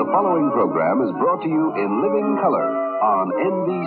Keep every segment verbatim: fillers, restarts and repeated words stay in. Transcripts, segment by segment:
The following program is brought to you in living color on N B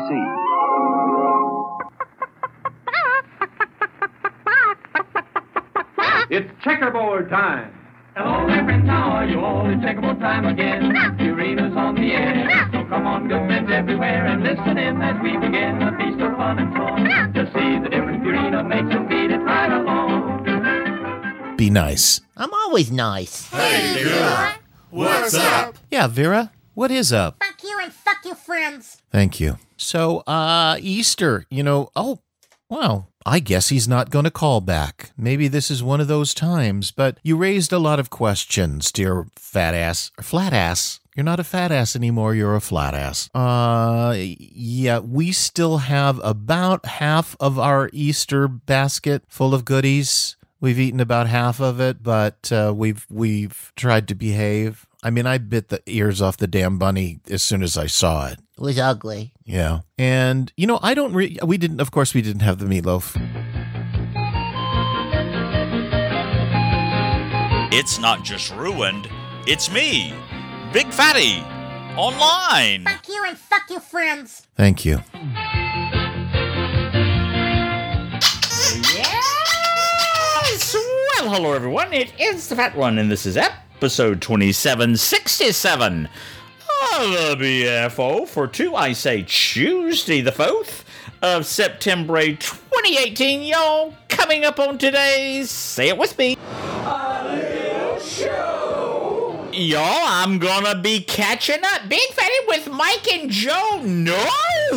C. It's checkerboard time. Hello, my friends, how are you all? It's checkerboard time again. Purina's on the air. So come on, good friends everywhere, and listen in as we begin a feast of fun and song. To see the difference Purina makes and beat it right along. Be nice. I'm always nice. Hey, Vera. What's up? Yeah, Vera, what is up? Fuck you and fuck your friends. Thank you. So, uh, Easter, you know, oh, wow. I guess he's not going to call back. Maybe this is one of those times, but you raised a lot of questions, dear fat ass, or flat ass. You're not a fat ass anymore, you're a flat ass. Uh, yeah, we still have about half of our Easter basket full of goodies. We've eaten about half of it, but uh, we've we've tried to behave. I mean, I bit the ears off the damn bunny as soon as I saw it. It was ugly. Yeah. And, you know, I don't re- we didn't, of course, we didn't have the meatloaf. It's not just ruined, it's me, Big Fatty, online. Fuck you and fuck your friends. Thank you. Yes! Well, hello, everyone. It is the Fat One, and this is episode twenty-seven sixty-seven. The B F O for two, I say Tuesday the fourth of September twenty eighteen, y'all. Coming up on today's, say it with me, A little show. Y'all, I'm gonna be catching up Big Fatty with Mike and Joe. No!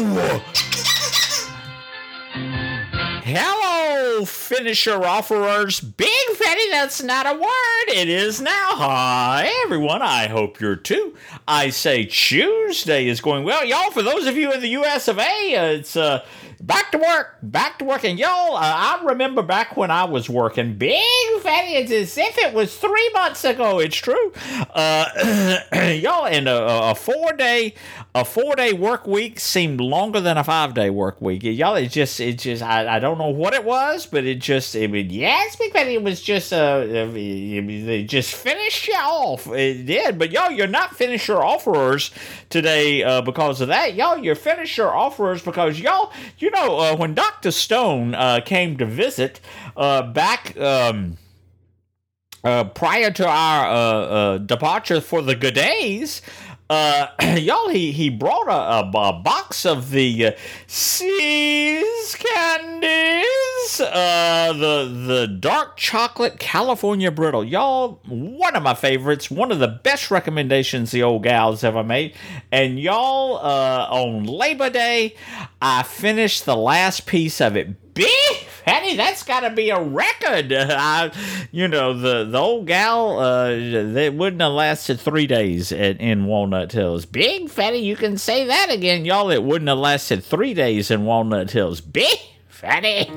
Hello, finisher offerers. Big Fatty, that's not a word. It is now. Hi, everyone. I hope you're too. I say Tuesday is going well. Y'all, for those of you in the U S of A, uh, it's uh, back to work. Back to work. And y'all, uh, I remember back when I was working. Big Fatty, it's as if it was three months ago. It's true. Uh, y'all, and a, a four-day... A four-day work week seemed longer than a five-day work week. Y'all, it just, it just, I, I don't know what it was, but it just, I mean, yes, because it was just, uh, they just finished you off. It did, but y'all, you're not finisher offerers today uh, because of that. Y'all, you're finisher offerers because y'all, you know, uh, when Doctor Stone uh, came to visit uh, back, um, uh, prior to our uh, uh, departure for the good days, Uh, y'all, he, he brought a, a, a box of the uh, See's candies, uh, the, the dark chocolate California brittle. Y'all, one of my favorites, one of the best recommendations the old gal's ever made. And y'all, uh, on Labor Day, I finished the last piece of it. Big Fatty, that's got to be a record. I, you know, the, the old gal, uh, they wouldn't have lasted three days at, in Walnut Hills. Big Fatty, you can say that again, y'all. It wouldn't have lasted three days in Walnut Hills. Big Fatty.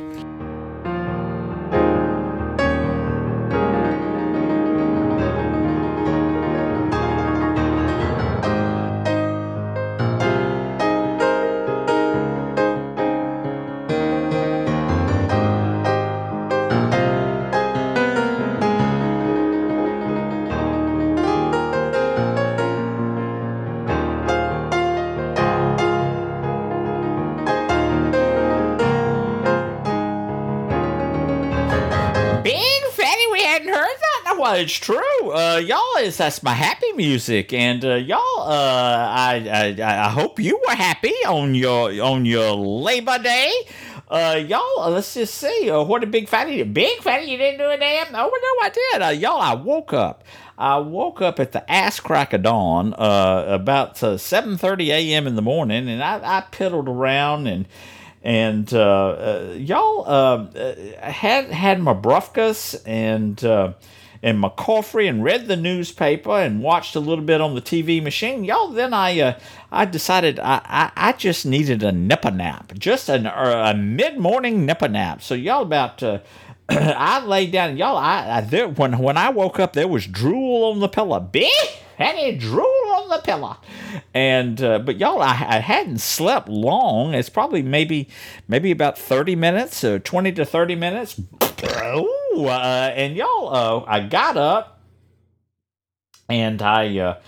Well, it's true. Uh, y'all, is that's my happy music, and uh, y'all, uh, I, I I hope you were happy on your on your Labor Day. Uh, y'all, uh, let's just see. Uh, what did Big Fatty do? Big Fatty, you didn't do a damn. Oh no, I did. Uh, y'all, I woke up. I woke up at the ass crack of dawn, uh, about uh, seven thirty a.m. in the morning, and I, I piddled around and. And uh, uh, y'all uh, had had my brufkas and uh, and my coffee and read the newspaper and watched a little bit on the T V machine. Y'all, then I uh, I decided I, I, I just needed a nipper nap, just an, a mid morning nipper nap. So y'all about. Uh, I laid down, y'all. I, I there, when when I woke up, there was drool on the pillow. Big Fatty drool on the pillow, and uh, but y'all, I, I hadn't slept long. It's probably maybe maybe about thirty minutes, or twenty to thirty minutes. Ooh, uh, and y'all, uh, I got up, and I. Uh,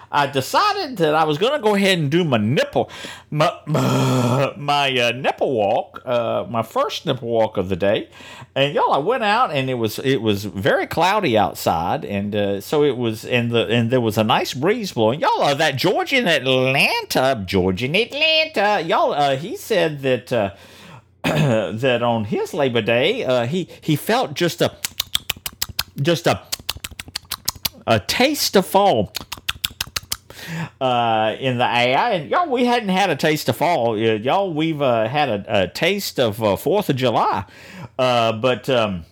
I decided that I was going to go ahead and do my nipple, my my, my uh, nipple walk, uh, my first nipple walk of the day. And y'all, I went out and it was it was very cloudy outside, and uh, so it was, and the and there was a nice breeze blowing. Y'all, uh, that George in Atlanta, George in Atlanta, y'all, uh, he said that uh, that on his Labor Day, uh, he he felt just a just a a taste of fall uh, in the air. And y'all, we hadn't had a taste of fall. Uh, y'all, we've uh, had a, a taste of uh, Fourth of July. Uh, but um,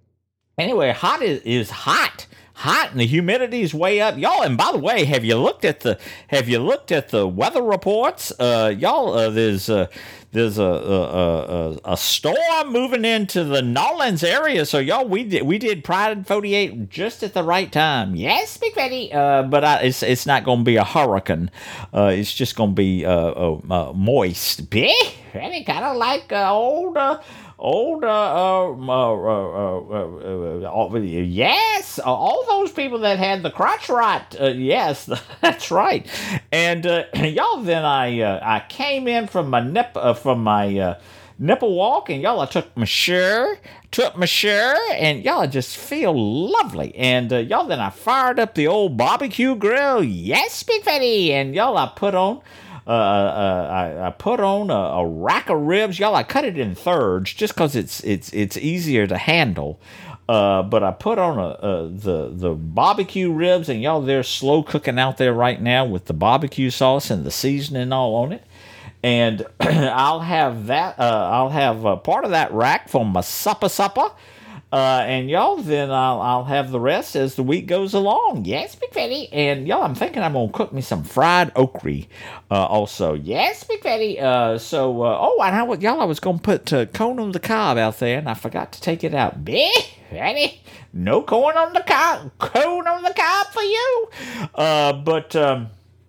anyway, hot is, is hot, hot, and the humidity is way up, y'all. And by the way, have you looked at the have you looked at the weather reports, uh, y'all? Uh, there's uh, there's a, a a a storm moving into the Nolans area, so y'all, we did we did Pride forty-eight just at the right time. Yes, Big Fatty. Uh, but I, it's it's not going to be a hurricane. Uh, it's just going to be uh, uh, uh moist. Big Fatty, kind of like uh, old. Uh, Old, uh, uh, uh, uh, uh, uh, uh, yes, all those people that had the crotch rot, uh, yes, that's right. And uh, y'all, then I, uh, I came in from my nip, uh, from my uh, nipple walk, and y'all, I took my shirt, took my shirt, and y'all, I just feel lovely. And uh, y'all, then I fired up the old barbecue grill, yes, Big Fatty, and y'all, I put on. Uh, uh, I, I put on a, a rack of ribs, y'all. I cut it in thirds just because it's it's it's easier to handle. Uh, but I put on a, a the the barbecue ribs, and y'all, they're slow cooking out there right now with the barbecue sauce and the seasoning all on it. And I'll have that. Uh, I'll have uh, part of that rack for my supper supper. Uh, and y'all, then I'll I'll have the rest as the week goes along. Yes, Big Fatty. And y'all, I'm thinking I'm gonna cook me some fried okra, uh, also. Yes, Big Fatty. Uh, so uh, oh, and I was, y'all, I was gonna put uh, corn on the cob out there, and I forgot to take it out. Big Fatty, no corn on the cob, corn on the cob for you. Uh, but um,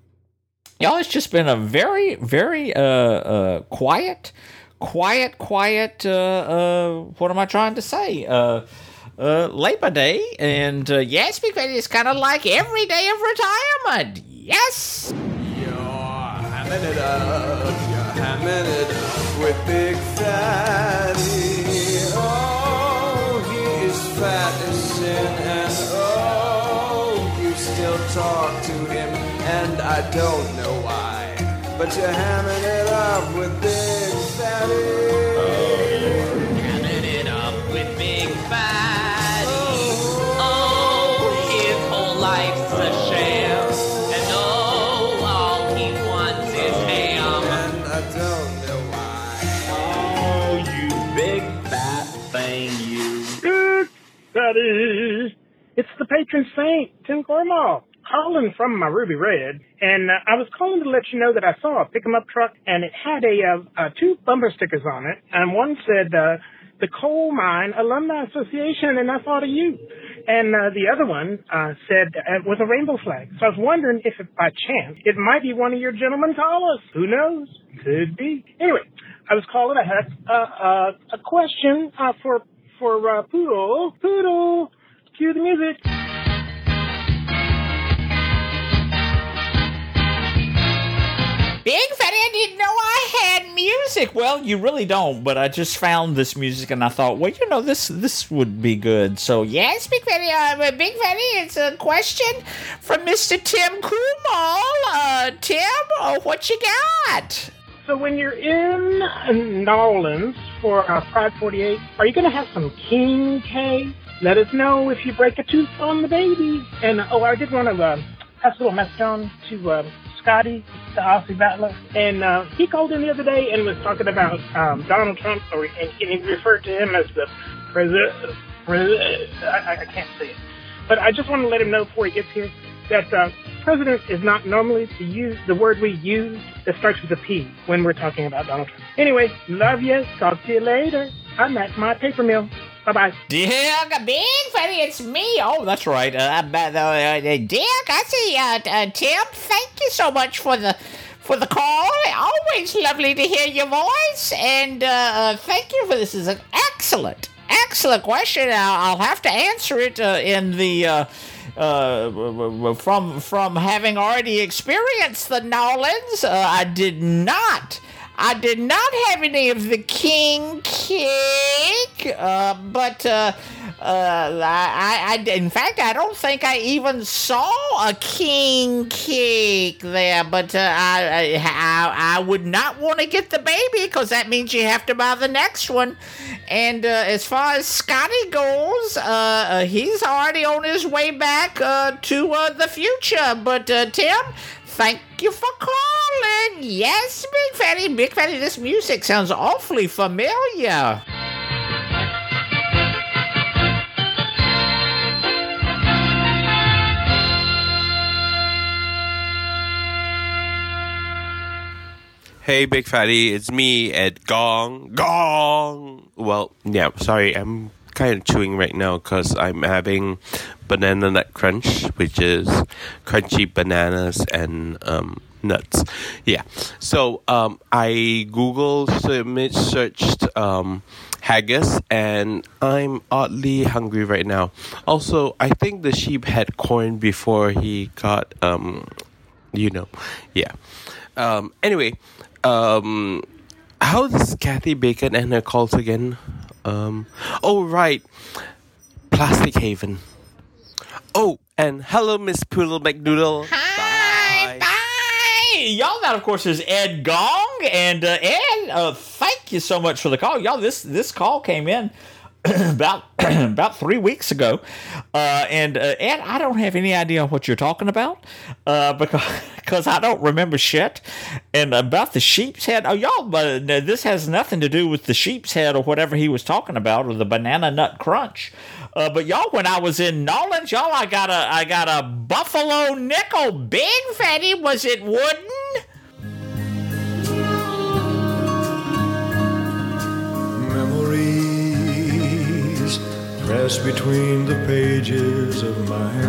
y'all, it's just been a very, very uh, uh, quiet. Quiet, quiet, uh, uh, what am I trying to say? Uh, uh, Labor Day, and uh, yes, Big Fatty, it's kind of like every day of retirement. Yes! You're hamming it up, you're hamming it up with Big Fatty. Oh, he is fat as sin, and oh, you still talk to him, and I don't know why, but you're hamming it up with Big Fatty. Oh, hamming it up with Big Fatty. Oh, his whole life's a sham, and oh, all he wants is ham. And I don't know why. Oh, you big fat thing, you. Big Fatty. It's the patron saint, Tim Cornwall, calling from my Ruby Red, and uh, I was calling to let you know that I saw a pick-em-up truck, and it had a uh, uh, two bumper stickers on it, and one said uh, the Coal Mine Alumni Association, and I thought of you, and uh, the other one uh, said uh, was a rainbow flag. So I was wondering if, by chance, it might be one of your gentlemen callers. Who knows? Could be. Anyway, I was calling. I had uh, uh, a question uh, for for uh, Poodle. Poodle, cue the music. Big Fatty, I didn't know I had music. Well, you really don't, but I just found this music and I thought, well, you know, this this would be good. So, yes, Big Fatty, uh, Big Fatty, it's a question from Mister Tim Kumal. Uh, Tim, uh, what you got? So when you're in New Orleans for uh, Pride forty-eight, are you going to have some King K? Let us know if you break a tooth on the baby. And, oh, I did want to uh, pass a little message on to uh, Scotty, the Aussie battler. And uh, he called in the other day and was talking about um, Donald Trump, or, and he referred to him as the president. president I, I can't say it. But I just want to let him know before he gets here that uh, president is not normally the, use, the word we use that starts with a P when we're talking about Donald Trump. Anyway, love you. Talk to you later. I'm at my paper mill. Bye-bye. Dick, Big Fatty, it's me. Oh, that's right. Uh, uh, uh, Dick, I see. Uh, uh, Tim, thank you so much for the for the call. Always lovely to hear your voice. And uh, uh, thank you for this. This is an excellent, excellent question. I'll, I'll have to answer it uh, in the... Uh, uh, from from having already experienced the Nolans, uh, I did not. I did not have any of the king cake, uh, but uh, uh, I, I, in fact, I don't think I even saw a king cake there. But uh, I, I, I would not want to get the baby because that means you have to buy the next one. And uh, as far as Scotty goes, uh, uh, he's already on his way back uh, to uh, the future. But uh, Tim, thank you for calling. Yes, Big Fatty. Big Fatty, this music sounds awfully familiar. Hey, Big Fatty, it's me, Ed Gong. Gong! Well, yeah, sorry, I'm kind of chewing right now because I'm having banana nut crunch, which is crunchy bananas and um, nuts. Yeah, so um, I Google image searched um, haggis, and I'm oddly hungry right now. Also, I think the sheep had corn before he got, um, you know, yeah. Um, anyway, um, how does Kathy Bacon and her calls again? Um, oh, right. Plastic Haven. Oh, and hello, Miss Poodle McNoodle. Hi, bye. bye. Y'all, that, of course, is Ed Gong. And, uh, Ed, uh, thank you so much for the call. Y'all, this, this call came in about about three weeks ago, uh, and uh, Ed, I don't have any idea what you're talking about, uh, because because I don't remember shit. And about the sheep's head, oh y'all, but uh, this has nothing to do with the sheep's head or whatever he was talking about, or the banana nut crunch. Uh, but y'all, when I was in Nolans, y'all, I got a I got a buffalo nickel, Big Fatty. Was it wooden? Press between the pages of my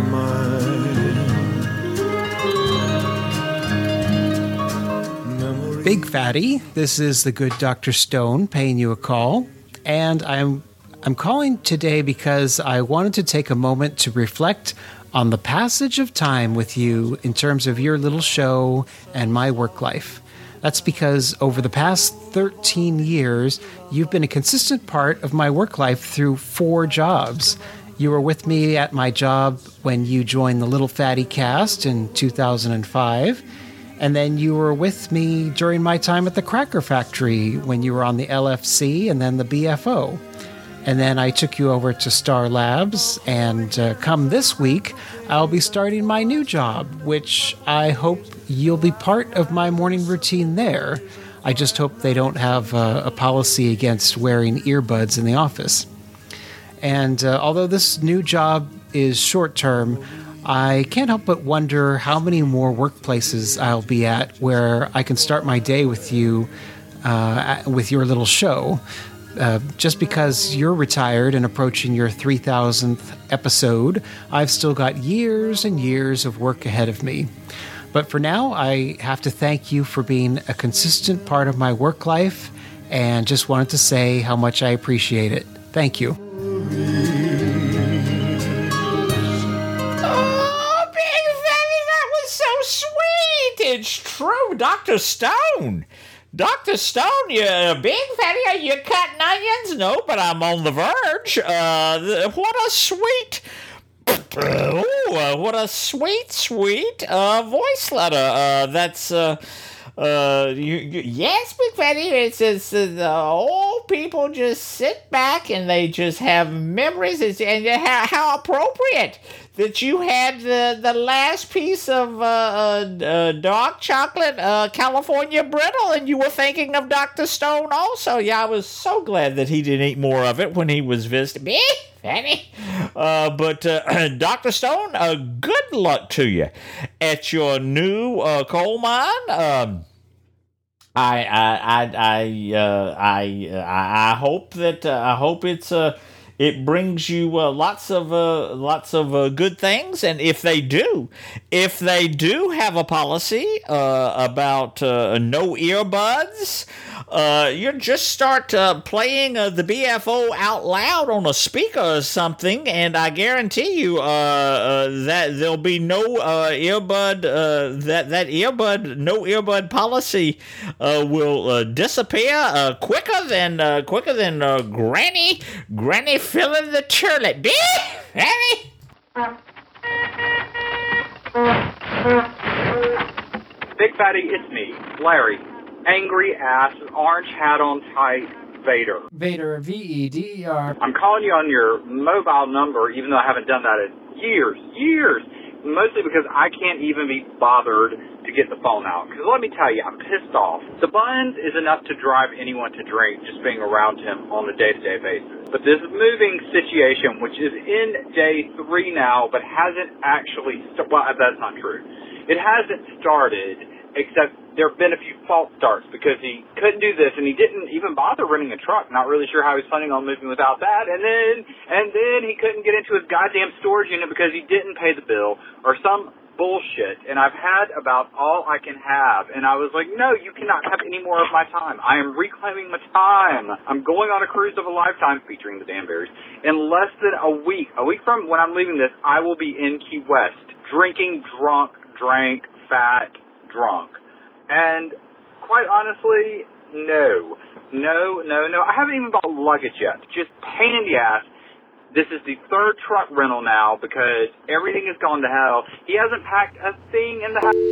mind. Big Fatty, this is the good Doctor Stone paying you a call, and I'm I'm calling today because I wanted to take a moment to reflect on the passage of time with you in terms of your little show and my work life. That's because over the past thirteen years, you've been a consistent part of my work life through four jobs. You were with me at my job when you joined the Little Fatty cast in two thousand five, and then you were with me during my time at the Cracker Factory when you were on the L F C and then the B F O. And then I took you over to Star Labs, and uh, come this week, I'll be starting my new job, which I hope you'll be part of my morning routine there. I just hope they don't have uh, a policy against wearing earbuds in the office. And uh, although this new job is short-term, I can't help but wonder how many more workplaces I'll be at where I can start my day with you, uh, with your little show. Uh, just because you're retired and approaching your three thousandth episode, I've still got years and years of work ahead of me. But for now, I have to thank you for being a consistent part of my work life, and just wanted to say how much I appreciate it. Thank you. Oh, Big Fatty, that was so sweet. It's true, Doctor Stone. Doctor Stone, you Big Fatty, are you cutting onions? No, but I'm on the verge. Uh, what a sweet, ooh, uh, what a sweet, sweet uh, voice letter. Uh, that's, uh, uh, you, you, yes, Big Fatty, it's, it's uh, the old people just sit back and they just have memories, it's, and how, how appropriate that you had the, the last piece of uh, uh, uh, dark chocolate uh, California brittle, and you were thinking of Doctor Stone also. Yeah, I was so glad that he didn't eat more of it when he was visiting me. Fatty. Uh, but uh, Doctor Stone, uh, good luck to you at your new uh, coal mine. Um, I I I I uh, I, I I hope that uh, I hope it's uh, it brings you uh, lots of uh, lots of uh, good things. And if they do, if they do have a policy uh, about uh, no earbuds, uh, you just start uh, playing uh, the B F O out loud on a speaker or something, and I guarantee you uh, uh, that there'll be no uh, earbud. Uh, that that earbud no earbud policy uh, will uh, disappear uh, quicker than uh, quicker than uh, Granny Granny filling the toilet. Big Fatty. Big Fatty, it's me, Larry. Angry ass, orange hat on tight, Vader. Vader, V E D E R. I'm calling you on your mobile number, even though I haven't done that in years, years. Mostly because I can't even be bothered to get the phone out. Because let me tell you, I'm pissed off. The buns is enough to drive anyone to drink just being around him on a day-to-day basis. But this moving situation, which is in day three now, but hasn't actually, st- well, that's not true. It hasn't started, except there have been a few false starts because he couldn't do this and he didn't even bother renting a truck. Not really sure how he's planning on moving without that. And then, and then he couldn't get into his goddamn storage unit because he didn't pay the bill or some bullshit. And I've had about all I can have. And I was like, no, you cannot have any more of my time. I am reclaiming my time. I'm going on a cruise of a lifetime featuring the Danberries. In less than a week, a week from when I'm leaving this, I will be in Key West drinking drunk, drank, fat, drunk. And quite honestly, no. No, no, no. I haven't even bought luggage yet. Just pain in the ass. This is the third truck rental now because everything has gone to hell. He hasn't packed a thing in the house.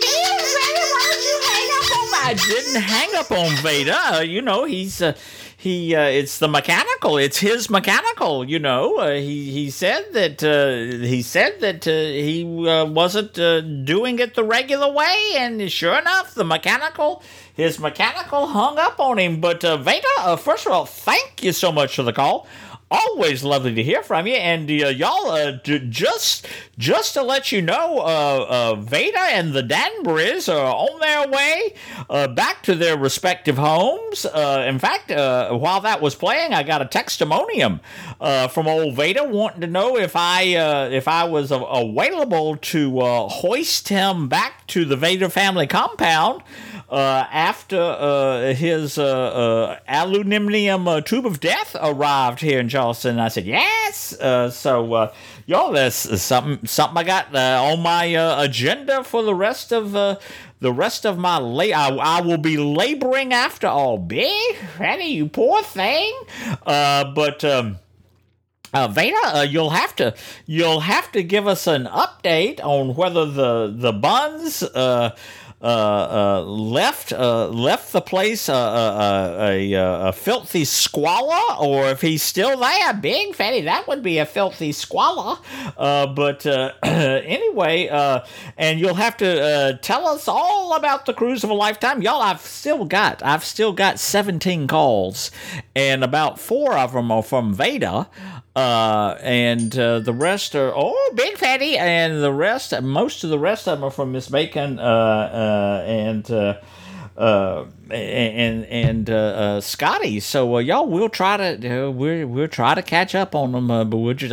I didn't hang up on Vader. Uh, you know, he's uh, he. Uh, it's the mechanical. It's his mechanical. You know, uh, he he said that uh, he said that uh, he uh, wasn't uh, doing it the regular way, and sure enough, the mechanical. His mechanical hung up on him. But uh, Vader, uh, first of all, thank you so much for the call. Always lovely to hear from you, and uh, y'all, uh, d- just just to let you know, uh, uh, Vader and the Danberries are on their way uh, back to their respective homes. Uh, in fact, uh, while that was playing, I got a textimonium uh, from old Vader wanting to know if I uh, if I was uh, available to uh, hoist him back to the Vader family compound. Uh, after uh, his uh, uh, aluminium uh, tube of death arrived here in Charleston, I said yes. Uh, so, uh, y'all, that's something something I got uh, on my uh, agenda for the rest of uh, the rest of my la- I, I will be laboring after all. Big Fatty, you poor thing. Uh, but. Um, Uh, Vader, uh, you'll have to you'll have to give us an update on whether the the buns uh, uh, uh, left uh, left the place uh, uh, a, a, a filthy squalor, or if he's still there. Big Fatty, that would be a filthy squalor. Uh, but uh, anyway, uh, and you'll have to uh, tell us all about the cruise of a lifetime, y'all. I've still got I've still got seventeen calls, and about four of them are from Vader. Uh, and uh, the rest are, oh, Big Fatty, and the rest, most of the rest of them are from Miss Bacon, uh, uh, and, uh, uh, and, and, uh, uh Scotty. So, uh, y'all, we'll try to, uh, we'll, we'll try to catch up on them, uh, but we'll just,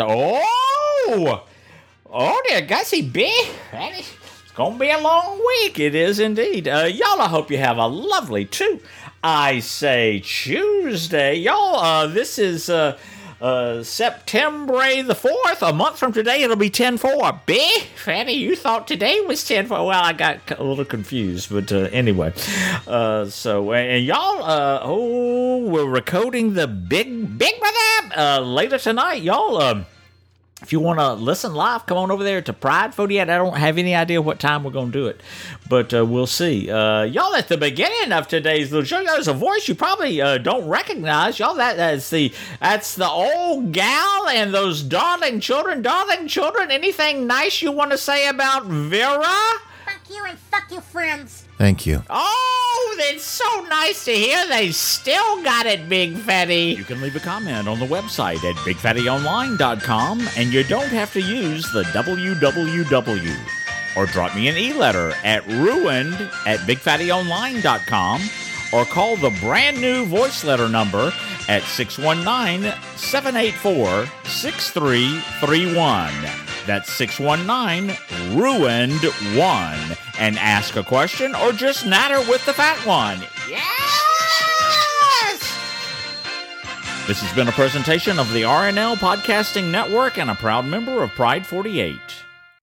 oh, oh, dear Gussie, Big Fatty, it's gonna be a long week. It is indeed. Uh, y'all, I hope you have a lovely, too, I say, Tuesday. Y'all, uh, this is, uh, Uh, September the fourth, a month from today, it'll be ten four. Big Fatty, you thought today was ten four. Well, I got a little confused, but uh, anyway. Uh, so, and y'all, uh, oh, we're recording the Big, Big Brother uh, later tonight. Y'all, uh, if you want to listen live, come on over there to Pride forty-eight. I don't have any idea what time we're going to do it, but uh, we'll see. Uh, y'all, at the beginning of today's little show, there's a voice you probably uh, don't recognize. Y'all, that, that's the that's the old gal and those darling children. Darling children, anything nice you want to say about Vera? Fuck you and fuck your friends. Thank you. Oh, it's so nice to hear they still got it, Big Fatty. You can leave a comment on the website at big fatty online dot com, and you don't have to use the W W W. Or drop me an e-letter at ruined at big fatty online dot com, or call the brand new voice letter number at six one nine, seven eight four, six three three one. That's six one nine, ruined one. And ask a question or just natter with the fat one. Yes! This has been a presentation of the R N L Podcasting Network and a proud member of Pride forty-eight.